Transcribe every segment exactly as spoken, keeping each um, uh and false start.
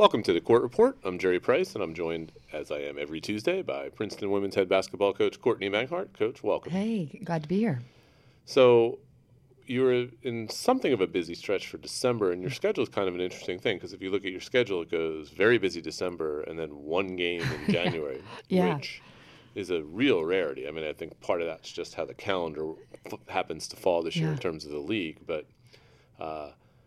Welcome to the Court Report. I'm Jerry Price, and I'm joined, as I am every Tuesday, by Princeton women's head basketball coach Courtney Manghart. Coach, welcome. Hey, glad to be here. So you're in something of a busy stretch for December, and your schedule is kind of an interesting thing, because if you look at your schedule, it goes very busy December and then one game in January, yeah. which is a real rarity. I mean, I think part of that's just how the calendar f- happens to fall this year yeah. in terms of the league, but uh,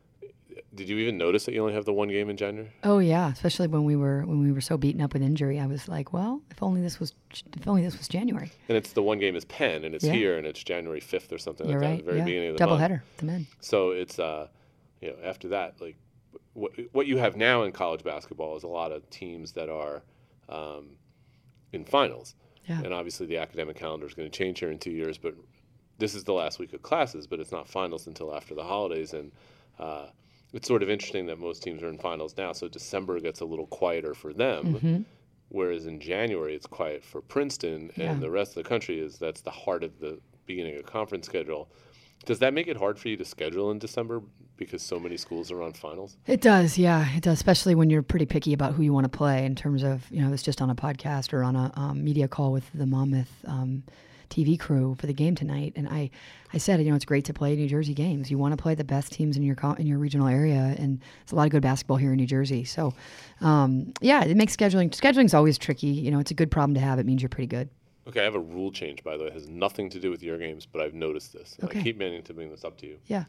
did you even notice that you only have the one game in January? Oh yeah, especially when we were when we were so beaten up with injury. I was like, well, if only this was if only this was January. And it's the one game is Penn, and it's yeah. here, and it's January fifth or something You're like right. that, at the very yeah. beginning of the Double month. header, the men. So it's uh, you know, after that, like what what you have now in college basketball is a lot of teams that are um, in finals, yeah. and obviously the academic calendar is going to change here in two years. But this is the last week of classes, but it's not finals until after the holidays, and uh, it's sort of interesting that most teams are in finals now, so December gets a little quieter for them, mm-hmm. whereas in January it's quiet for Princeton, and yeah. the rest of the country is that's the heart of the beginning of conference schedule. Does that make it hard for you to schedule in December because so many schools are on finals? It does, yeah, it does, especially when you're pretty picky about who you want to play in terms of, you know, it's just on a podcast or on a um, media call with the Monmouth um, T V crew for the game tonight. And I, I said, you know, it's great to play New Jersey games. You want to play the best teams in your co- in your regional area, and there's a lot of good basketball here in New Jersey. So, um, yeah, it makes scheduling, scheduling's always tricky. You know, it's a good problem to have. It means you're pretty good. Okay, I have a rule change, by the way. It has nothing to do with your games, but I've noticed this. And okay. I keep meaning to bring this up to you. Yeah.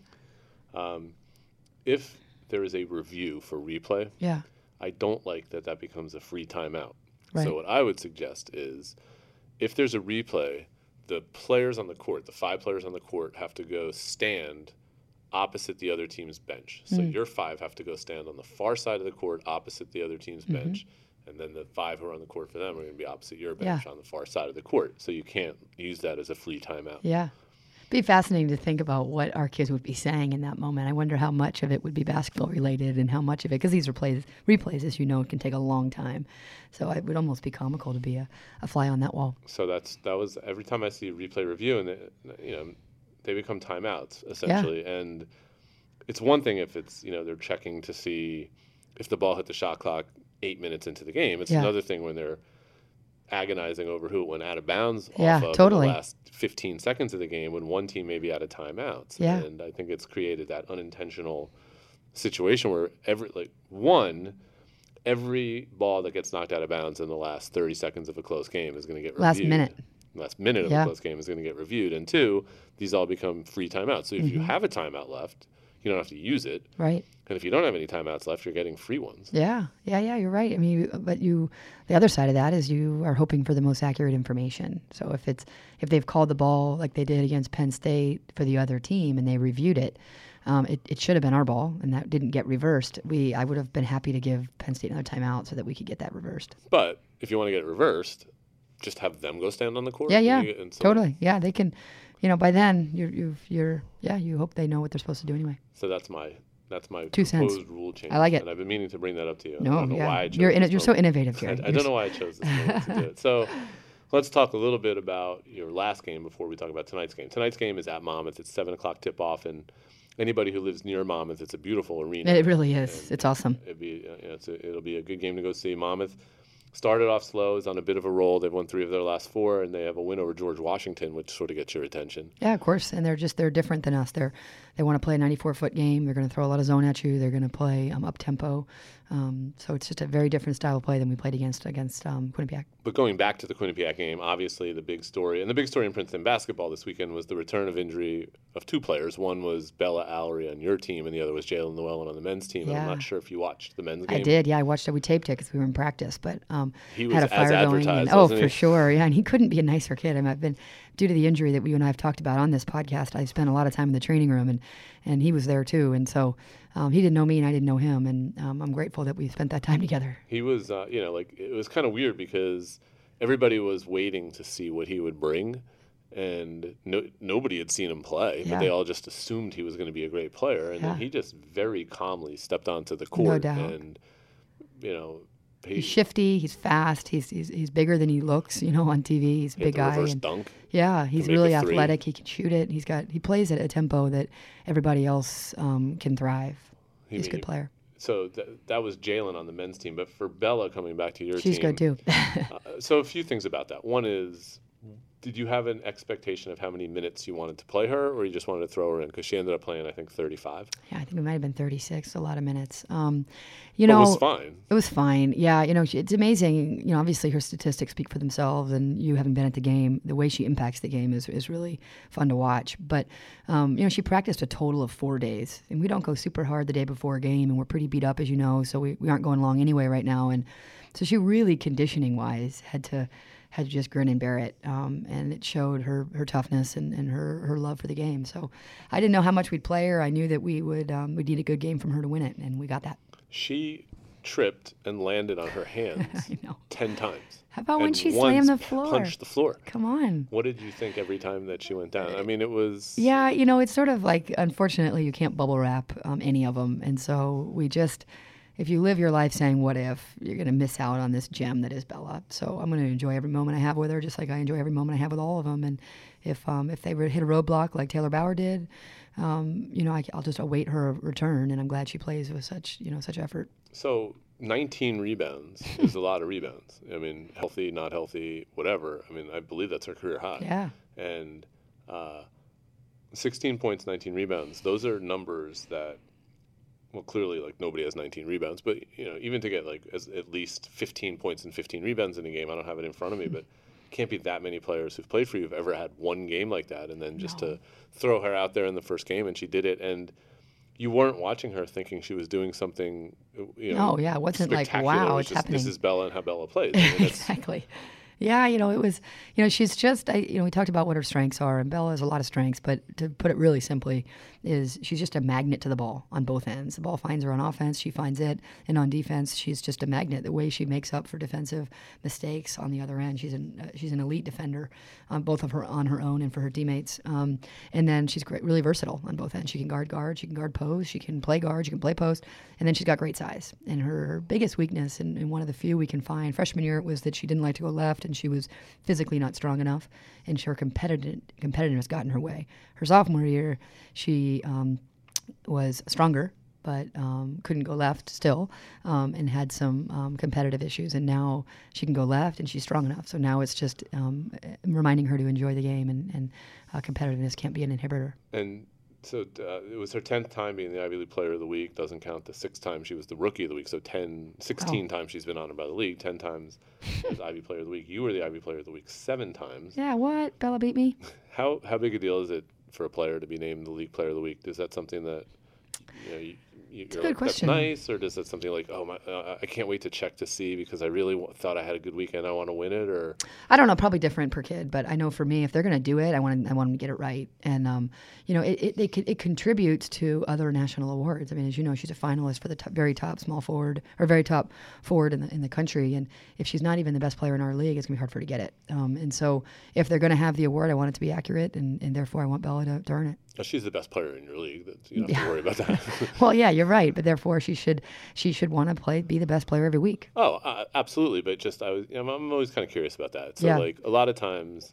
Um, if there is a review for replay, yeah. I don't like that that becomes a free timeout. Right. So what I would suggest is if there's a replay, the players on the court, the five players on the court, have to go stand opposite the other team's bench. So mm. your five have to go stand on the far side of the court opposite the other team's mm-hmm. bench. And then the five who are on the court for them are going to be opposite your bench yeah. on the far side of the court. So you can't use that as a free timeout. Yeah. It'd be fascinating to think about what our kids would be saying in that moment. I wonder how much of it would be basketball related and how much of it, because these replays, replays, as you know, can take a long time. So it would almost be comical to be a, a fly on that wall. So that's that was every time I see a replay review, and they, you know, they become timeouts essentially. Yeah. And it's one thing if it's, you know, they're checking to see if the ball hit the shot clock eight minutes into the game. It's yeah. another thing when they're agonizing over who it went out of bounds yeah, off of totally. in the last fifteen seconds of the game when one team may be out of timeouts. Yeah. And I think it's created that unintentional situation where every like one every ball that gets knocked out of bounds in the last thirty seconds of a close game is going to get reviewed. Last minute. Last minute of yeah. a close game is going to get reviewed. And two, these all become free timeouts. So if mm-hmm. you have a timeout left, you don't have to use it. Right. And if you don't have any timeouts left, you're getting free ones. Yeah, yeah, yeah, you're right. I mean, you, but you, the other side of that is you are hoping for the most accurate information. So if it's if they've called the ball like they did against Penn State for the other team and they reviewed it, um, it, it should have been our ball, and that didn't get reversed. We I would have been happy to give Penn State another timeout so that we could get that reversed. But if you want to get it reversed, just have them go stand on the court. Yeah, yeah, and you, and so totally. Yeah, they can. You know, by then you're you've, you're yeah. You hope they know what they're supposed to do anyway. So that's my. That's my Two proposed cents. rule change. I like it. And I've been meaning to bring that up to you. No, I don't know yeah. why I chose you're in, this you're so moment. innovative, Jerry. I, I don't know why I chose this moment to do it. So let's talk a little bit about your last game before we talk about tonight's game. Tonight's game is at Monmouth. It's seven o'clock tip-off, and anybody who lives near Monmouth, it's a beautiful arena. It really is. And it's awesome. It'd be, uh, you know, it's a, it'll be a good game to go see. Monmouth started off slow, is on a bit of a roll. They've won three of their last four, and they have a win over George Washington, which sort of gets your attention. Yeah, of course. And they're just, they're different than us. They're, they want to play a ninety-four foot game. They're going to throw a lot of zone at you. They're going to play um, up tempo. Um, so it's just a very different style of play than we played against, against um, Quinnipiac. But going back to the Quinnipiac game, obviously the big story, and the big story in Princeton basketball this weekend was the return of injury of two players. One was Bella Allery on your team, and the other was Jalen Llewellyn on the men's team. And Yeah. I'm not sure if you watched the men's game. I did. Yeah, I watched it. We taped it because we were in practice, but um, He was had a as fire going. advertised, And, oh, wasn't for he? sure. Yeah, and he couldn't be a nicer kid. I mean, I've been, due to the injury that we and I have talked about on this podcast, I spent a lot of time in the training room, and, and he was there too. And so um, he didn't know me and I didn't know him, and um, I'm grateful that we spent that time together. He was, uh, you know, like it was kind of weird because everybody was waiting to see what he would bring, and no, nobody had seen him play, Yeah. but they all just assumed he was going to be a great player, and Yeah. then he just very calmly stepped onto the court, doubt. and you know, he, He's shifty. He's fast. He's, he's he's bigger than he looks. You know, on T V, he's a he had big the guy. reverse and- dunk. Yeah, he's make a really three. athletic. He can shoot it. He's got he plays at a tempo that everybody else um, can thrive. He He's a made- good player. so th- that was Jalen on the men's team. But for Bella, coming back to your She's team. good too. uh, so a few things about that. One is, did you have an expectation of how many minutes you wanted to play her, or you just wanted to throw her in? Because she ended up playing, I think, thirty-five. Yeah, I think it might have been thirty-six, a lot of minutes. Um, you But know, it was fine. It was fine. Yeah, you know, she, it's amazing. You know, obviously her statistics speak for themselves, and you haven't been at the game. The way she impacts the game is, is really fun to watch. But, um, you know, she practiced a total of four days, and we don't go super hard the day before a game, and we're pretty beat up, as you know, so we, we aren't going long anyway right now. And so she really, conditioning-wise, had to had to just grin and bear it, um, and it showed her, her toughness and, and her, her love for the game. So I didn't know how much we'd play her. I knew that we would um, we'd need a good game from her to win it, and we got that. She tripped and landed on her hands I know. ten times. How about when and she once slammed the floor? punched the floor. Come on. What did you think every time that she went down? I mean, it was... Yeah, you know, it's sort of like, unfortunately, you can't bubble wrap um, any of them. And so we just, if you live your life saying, what if, you're going to miss out on this gem that is Bella. So I'm going to enjoy every moment I have with her, just like I enjoy every moment I have with all of them. And if um, if they were to hit a roadblock like Taylor Bauer did, um, you know, I, I'll just await her return. And I'm glad she plays with such, you know, such effort. So nineteen rebounds is a lot of rebounds. I mean, healthy, not healthy, whatever. I mean, I believe that's her career high. Yeah. And uh, sixteen points, nineteen rebounds. Those are numbers that, well, clearly, like, nobody has nineteen rebounds. But, you know, even to get, like, as, at least fifteen points and fifteen rebounds in a game, I don't have it in front of me, but can't be that many players who've played for you who've ever had one game like that. And then just No. to throw her out there in the first game, and she did it. And you weren't watching her thinking she was doing something, you know. No, yeah, it wasn't like, spectacular. wow, It was it's just, happening. This is Bella and how Bella plays. I mean, it's- Exactly. Yeah, you know, it was, you know, she's just, I, you know, we talked about what her strengths are, and Bella has a lot of strengths, but to put it really simply, is she's just a magnet to the ball on both ends. The ball finds her on offense, she finds it, and on defense, she's just a magnet. The way she makes up for defensive mistakes on the other end, she's an uh, she's an elite defender, um, both of her on her own and for her teammates. Um, and then she's great, really versatile on both ends. She can guard guard, she can guard post, she can play guard, she can play post, and then she's got great size. And her, her biggest weakness, and, and one of the few we can find, freshman year, was that she didn't like to go left, and she was physically not strong enough, and her competitive competitiveness got in her way. Her sophomore year, she um, was stronger, but um, couldn't go left still, um, and had some um, competitive issues. And now she can go left, and she's strong enough. So now it's just um, reminding her to enjoy the game, and, and uh, competitiveness can't be an inhibitor. And so uh, it was her tenth time being the Ivy League Player of the Week. Doesn't count the sixth time she was the Rookie of the Week. So ten, sixteen Oh. times she's been honored by the league. ten times as Ivy Player of the Week. You were the Ivy Player of the Week seven times. Yeah, what? Bella beat me? How how big a deal is it for a player to be named the League Player of the Week? Is that something that, you know, you, you, It's a you're good like, question. that's nice, or does that something like, oh my, uh, I can't wait to check to see because I really w- thought I had a good weekend, I want to win it, or I don't know, probably different per kid, but I know for me, if they're going to do it, I want I want them to get it right. And um, you know, it it, it c- it contributes to other national awards. I mean, as you know, she's a finalist for the top, very top small forward or very top forward in the in the country. And if she's not even the best player in our league, it's gonna be hard for her to get it. Um, and so if they're going to have the award, I want it to be accurate, and, and therefore I want Bella to, to earn it. oh, she's the best player in your league. That you don't have to worry about that. Well, yeah, you're right, but therefore she should she should want to play be the best player every week. Oh, uh, absolutely. But just I was, I'm, I'm always kind of curious about that. So Yeah. like a lot of times,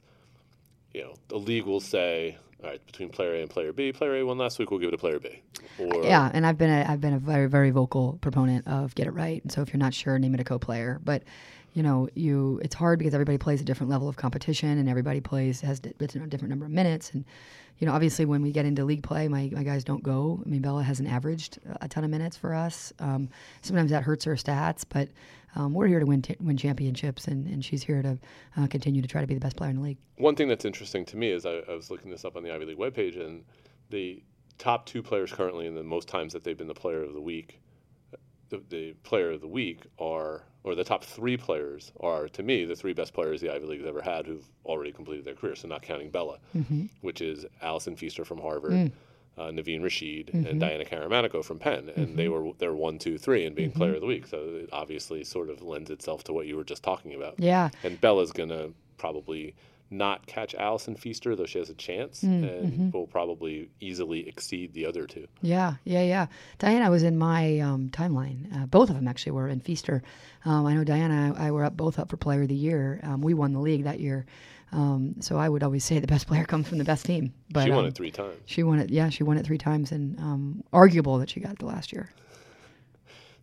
you know, the league will say, all right, between player A and player B, player A won last week, we'll give it to player B. Or Yeah, and I've been a, I've been a very very vocal proponent of get it right. And so if you're not sure, name it a co-player. But you know, you it's hard because everybody plays a different level of competition, and everybody plays has di- you know, a different number of minutes. And you know, obviously, when we get into league play, my, my guys don't go. I mean, Bella hasn't averaged a ton of minutes for us. Um, sometimes that hurts her stats, but um, we're here to win t- win championships, and, and she's here to uh, continue to try to be the best player in the league. One thing that's interesting to me is I, I was looking this up on the Ivy League webpage, and the top two players currently in the most times that they've been the player of the week, the, the player of the week are, or the top three players are, to me, the three best players the Ivy League has ever had who've already completed their career, so not counting Bella, Mm-hmm. which is Allison Feaster from Harvard, Mm. uh, Naveen Rashid, Mhm. and Diana Karamanico from Penn, and Mhm. they were they're one, two, three in being Mhm. player of the week. So it obviously sort of lends itself to what you were just talking about. Yeah. And Bella's gonna probably not catch Allison Feaster, though she has a chance, Mm, and mhm. will probably easily exceed the other two. Yeah, yeah, yeah. Diana was in my um, timeline. Uh, both of them actually were in Feaster. Um, I know Diana, I, I were up both up for Player of the Year. Um, we won the league that year, um, so I would always say the best player comes from the best team. But she won um, it three times. She won it. Yeah, she won it three times, and um, arguable that she got it the last year.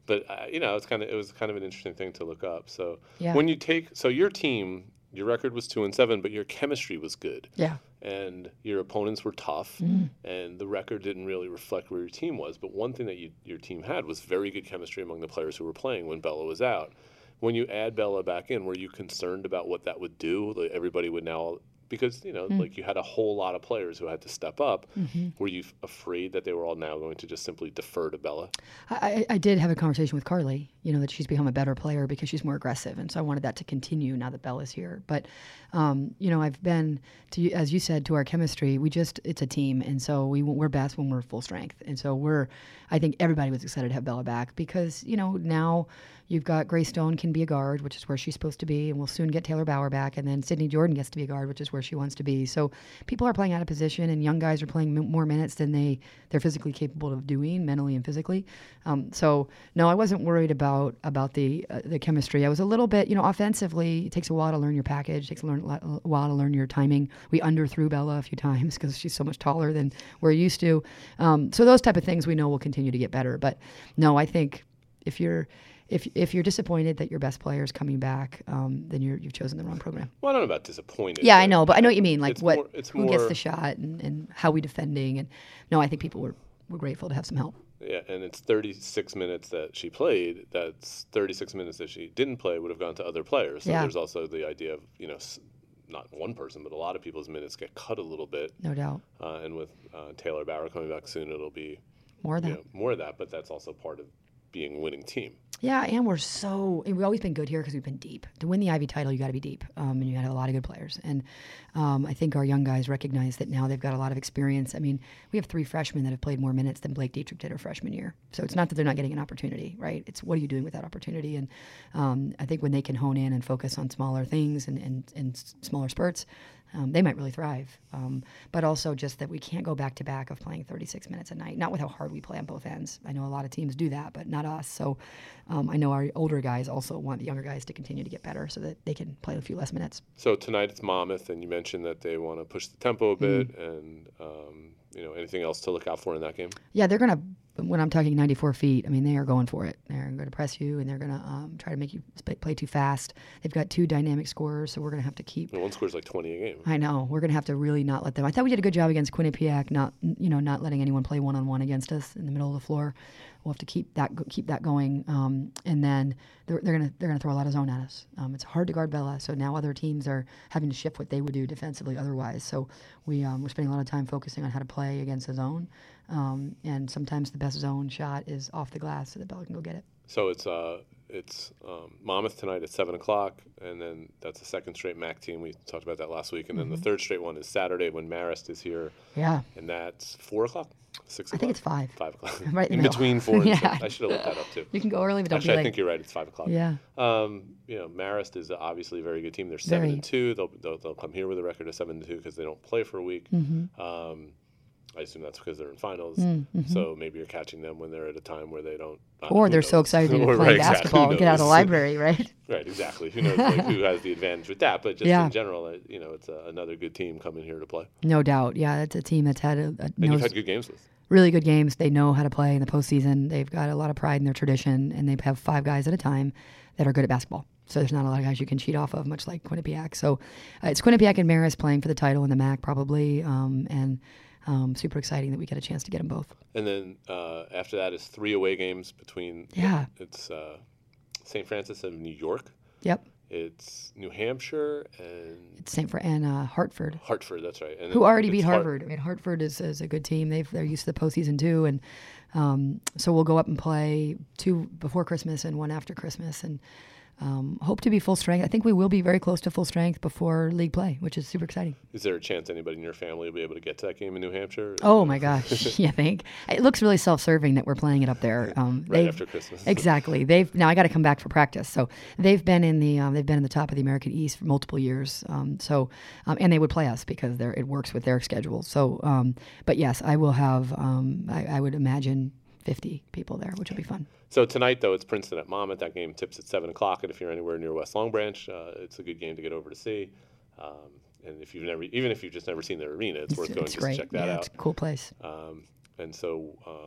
but uh, you know, it's kind of it was kind of an interesting thing to look up. So Yeah. when you take so your team, your record was two and seven, but your chemistry was good. Yeah. And your opponents were tough, Mm. and the record didn't really reflect where your team was. But one thing that you, your team had was very good chemistry among the players who were playing when Bella was out. When you add Bella back in, were you concerned about what that would do? Like everybody would now, because you know, Mm. like you had a whole lot of players who had to step up. Mm-hmm. Were you f- afraid that they were all now going to just simply defer to Bella? I, I did have a conversation with Carly, you know, that she's become a better player because she's more aggressive. And so I wanted that to continue now that Bella's here. But, um, you know, I've been, to as you said, to our chemistry, we just, it's a team. And so we, we're best when we're full strength. And so we're, I think everybody was excited to have Bella back because, you know, now you've got Gray Stone can be a guard, which is where she's supposed to be. And we'll soon get Taylor Bauer back. And then Sydney Jordan gets to be a guard, which is where she wants to be. So people are playing out of position and young guys are playing m- more minutes than they, they're physically capable of doing, mentally and physically. Um, so no, I wasn't worried about about the uh, the chemistry. I was a little bit, you know, offensively. It takes a while to learn your package. It takes a, learn, a while to learn your timing. We underthrew Bella a few times because she's so much taller than we're used to. Um, so those type of things we know will continue to get better. But no, I think if you're if if you're disappointed that your best player is coming back, um, then you're you've chosen the wrong program. Well, I don't know about disappointed. Yeah, I know, but I know what you mean. Like it's what more, it's who more, gets the shot and, and how we defending. And no, I think people were were grateful to have some help. Yeah, and it's thirty-six minutes that she played. That's thirty-six minutes that she didn't play would have gone to other players. So Yeah. there's also the idea of, you know, s- not one person, but a lot of people's minutes get cut a little bit. No doubt. Uh, and with uh, Taylor Bauer coming back soon, it'll be More of that. you know, more of that. But that's also part of being a winning team. Yeah, and we're so and we've always been good here because we've been deep. To win the Ivy title, you got to be deep, um, and you got to have a lot of good players. And um, I think our young guys recognize that now they've got a lot of experience. I mean, we have three freshmen that have played more minutes than Blake Dietrich did her freshman year. So it's not that they're not getting an opportunity, right? It's what are you doing with that opportunity? And um, I think when they can hone in and focus on smaller things and, and, and s- smaller spurts, um, they might really thrive. Um, but also just that we can't go back to back of playing thirty-six minutes a night, not with how hard we play on both ends. I know a lot of teams do that, but not us. So um, I know our older guys also want the younger guys to continue to get better so that they can play a few less minutes. So tonight it's Monmouth, and you mentioned that they want to push the tempo a bit, and um, you know, anything else to look out for in that game? Yeah, they're going to, when I'm talking ninety-four feet, I mean, they are going for it. They're going to press you, and they're going to um, try to make you sp- play too fast. They've got two dynamic scorers, so we're going to have to keep. You know, one scores like twenty a game. I know. We're going to have to really not let them. I thought we did a good job against Quinnipiac, not, you know, not letting anyone play one-on-one against us in the middle of the floor. We'll have to keep that go- keep that going, um, and then they're, they're gonna they're gonna throw a lot of zone at us. Um, it's hard to guard Bella, so now other teams are having to shift what they would do defensively otherwise. So we um, we're spending a lot of time focusing on how to play against the zone, um, and sometimes the best zone shot is off the glass so that Bella can go get it. So it's uh it's um, Monmouth tonight at seven o'clock, and then that's the second straight M A C team. We talked about that last week, and then the third straight one is Saturday when Marist is here, Yeah, and that's four o'clock, six I o'clock. think it's five. Five o'clock. Right in in the between middle. four and Yeah. six. I should have looked that up too. You can go early, but don't Actually, be I late. think you're right. It's five o'clock. Yeah. Um, you know, Marist is obviously a very good team. They're seven Very. and two. They'll, they'll they'll come here with a record of seven and two because they don't play for a week. Mm-hmm. Um, I assume that's because they're in finals. Mm-hmm. So maybe you're catching them when they're at a time where they don't. uh, Or who they're so knows? excited to Or, play right, exactly. basketball Who and get out of the knows? library, right? Right, exactly. Who knows like, who has the advantage with that? But just Yeah. in general, uh, you know, it's uh, another good team coming here to play. No doubt. Yeah, it's a team that's had a, a And knows you've had good games with. really good games. They know how to play in the postseason. They've got a lot of pride in their tradition, and they have five guys at a time that are good at basketball. So there's not a lot of guys you can cheat off of, much like Quinnipiac. So uh, it's Quinnipiac and Marist playing for the title in the M A C probably, um, and um, super exciting that we get a chance to get them both. And then uh, after that is three away games between. Yeah. It's uh, Saint Francis of New York. Yep. It's New Hampshire and It's Saint Fr- and uh, Hartford, Hartford. That's right. And who then already it's beat Hart- Harvard. I mean, Hartford is, is a good team. They've they're used to the postseason too, and um, so we'll go up and play two before Christmas and one after Christmas, and um, hope to be full strength. I think we will be very close to full strength before league play, which is super exciting. Is there a chance anybody in your family will be able to get to that game in New Hampshire? Oh my gosh, you think it looks really self-serving that we're playing it up there. Um, Right they've- after Christmas. Exactly. They've now I got to come back for practice. So they've been in the um, they've been in the top of the American East for multiple years. Um, so um, and they would play us because they're, it works with their schedule. So um, but yes, I will have um, I, I would imagine fifty people there, which will be fun. So tonight, though, it's Princeton at Monmouth. That game tips at seven o'clock, and if you're anywhere near West Long Branch, uh, it's a good game to get over to see. Um, and if you've never, even if you've just never seen their arena, it's, worth going it's just great. to check that yeah, out. It's a cool place. Um, and so uh,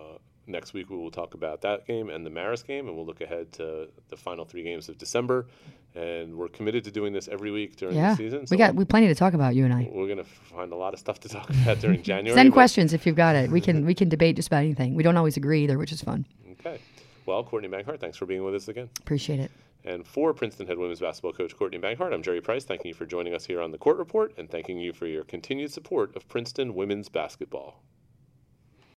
next week we will talk about that game and the Marist game, and we'll look ahead to the final three games of December. And we're committed to doing this every week during Yeah, the season. So we got we plenty to talk about, you and I. we're going to find a lot of stuff to talk about during January. Send but- questions if you've got it. We can we can debate just about anything. We don't always agree either, which is fun. Okay. Well, Courtney Banghart, thanks for being with us again. Appreciate it. And for Princeton head women's basketball coach Courtney Banghart, I'm Jerry Price, thanking you for joining us here on the Court Report and thanking you for your continued support of Princeton women's basketball.